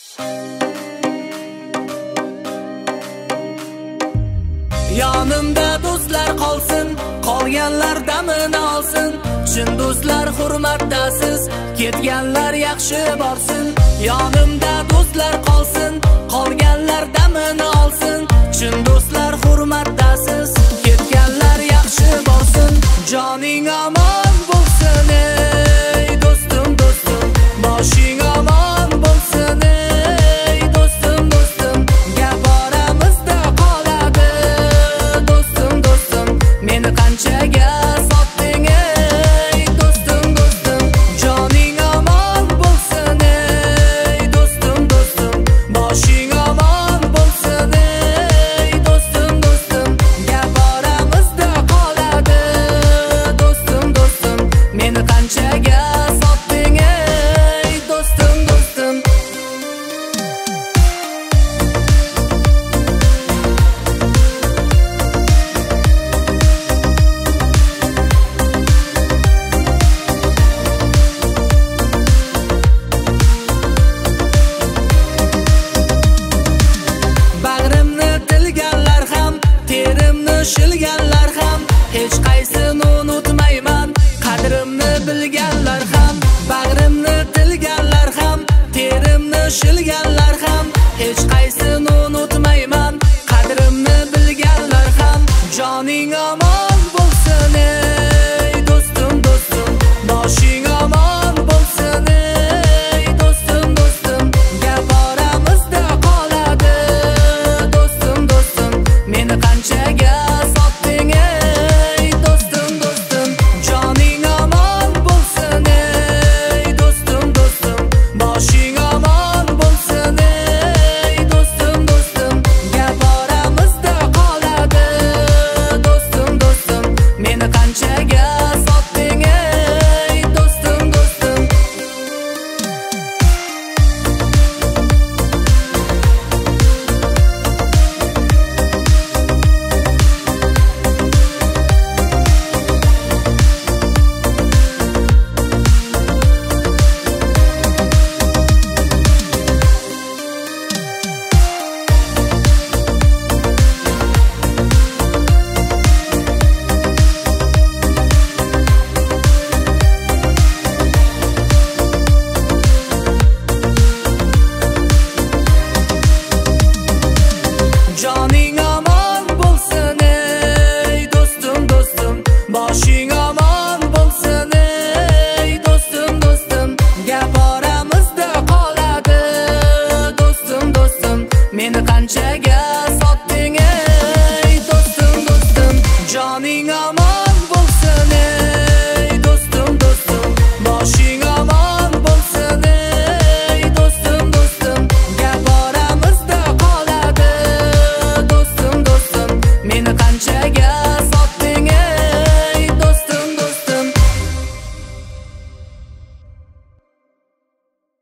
Yonimda do'stlar qolsin, qolganlar damini olsin. Chin do'stlar hurmatdasiz, ketganlar yaxshi borsin. Yonimda do'stlar qolsin, qolganlar damini olsin. Chin do'stlar hurmatdasiz, ketganlar yaxshi borsin. Joning omon bo'lsin ey do'stim, do'stim. Boshing omon bo'lsin ey do'stim, do'stim. Gap oramizda qoladi do'stim, do'stim. Meni qanchaga sotding ey do'stim, do'stim. Joning omon bo'lsin ey do'stim, do'stim. Boshing omon bo'lsin ey do'stim, do'stim. Gap oramizda qoladi do'stim, do'stim. Meni qanchaga sotding ey do'stim, do'stim. Bag'rimni tilganlar ham, terimni shilganlar ham, hech qaysini unutmayman. Qadrimni bilganlar ham, bag'rimni tilganlar ham, terimni shilganlar ham, hech qaysini unutmayman. Qadrimni bilganlar ham. Joning omon bo'lsin ey do'stim, do'stim. Boshing omon bo'lsin ey do'stim, do'stim. Gap oramizda qoladi do'stim, do'stim. Meni qanchaga sotding ey do'stim, do'stim. Joning omon bo'lsin ey do'stim, do'stim. Boshing omon bo'lsin ey do'stim, do'stim. Gap oramizda qoladi do'stim, do'stim. Meni qanchaga sotding ey do'stim, do'stim. Joning omon bo'lsin ey do'stim, do'stim. Boshing omon bo'lsin ey do'stim, do'stim. Gap oramizda qoladi do'stim, do'stim. Meni qanchaga sotding ey do'stim, do'stim. Joning omon bo'lsin ey do'stim, do'stim. Boshing omon bo'lsin ey do'stim, do'stim. Gap oramizda qoladi do'stim, do'stim. Meni qanchaga